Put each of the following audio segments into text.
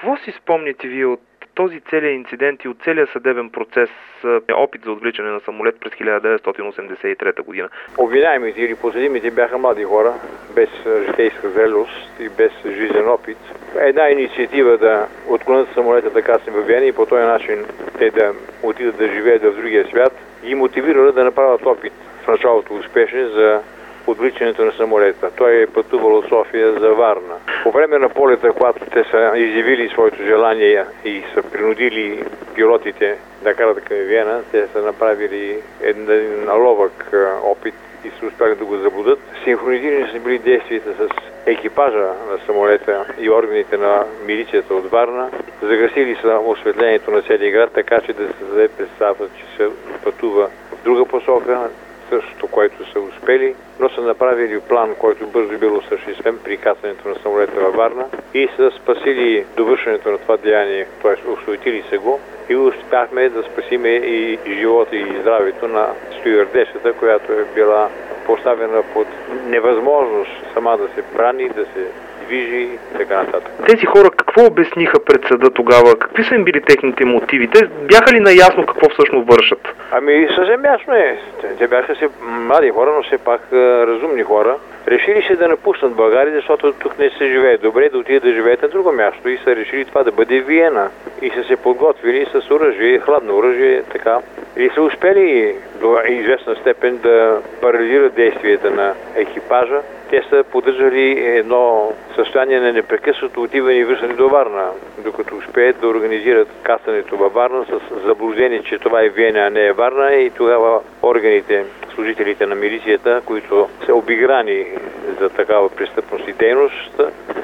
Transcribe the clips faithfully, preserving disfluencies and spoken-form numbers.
Какво си спомняте вие от този целият инцидент и от целият съдебен процес, опит за отвличане на самолет през хиляда деветстотин осемдесет и трета година? Обвиняемите или подсъдимите бяха млади хора, без житейска зрелост и без жизнен опит. Една инициатива да отклонят самолета така се въвяне и по този начин те да отидат да живеят в другия свят, ги мотивирали да направят опит, в началото успешен, за отвличането на самолета. Той е пътувал от София за Варна. По време на полета, когато те са изявили своето желание и са принудили пилотите да карат към Виена, те са направили един наловък опит и са успяли да го заблудат. Синхронизирани са били действията с екипажа на самолета и органите на милицията от Варна. Загасили са осветлението на целия град, така че да се даде представа, че се пътува в друга посока, същото, което са успели, но са направили план, който бързо бил осъществен при кацането на самолета във Варна и са спасили довършването на това деяние, т.е. осуетили се го и успяхме да спасиме и живота и здравето на стюардесата, която е била поставена под невъзможност сама да се брани, да се движи и така нататък. Тези хора какво обясниха пред съда тогава? Какви са им били техните мотиви? Те бяха ли наясно какво всъщност вършат? Ами съвсем ясно е. Те бяха си млади хора, но все пак разумни хора. Решили се да напуснат България, защото тук не се живее добре, да отидат да живеят на друго място и са решили това да бъде Виена. И са се подготвили с оръжие, хладно оръжие, така. И са успели до известна степен да парализират действията на екипажа. Те са поддържали едно състояние на непрекъснато отиване и връщане до Варна, докато успеят да организират кацането във Варна с заблуждение, че това е Виена, а не е Варна, и тогава органите, служителите на милицията, които са обиграни за такава престъпност и дейност,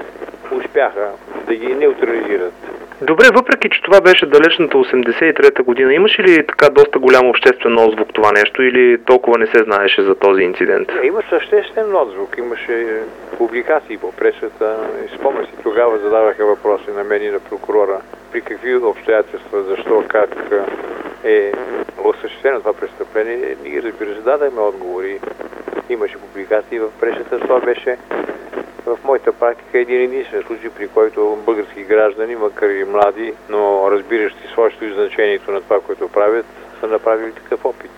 успяха да ги неутрализират. Добре, въпреки че това беше далечната осемдесет и трета година, имаше ли така доста голям обществен отзвук това нещо или толкова не се знаеше за този инцидент? Има съществен отзвук, имаше публикации по пресата. Спомня си, тогава задаваха въпроси на мен и на прокурора. При какви обстоятелства, защо, как е осъществено това престъпление. Ние, разбира се, дадахме отговори. Имаше публикации в пресата. Това беше в моята практика един единствен случай, при който български граждани, макар и млади, но разбиращи свойството и значението на това, което правят, са направили такъв опит.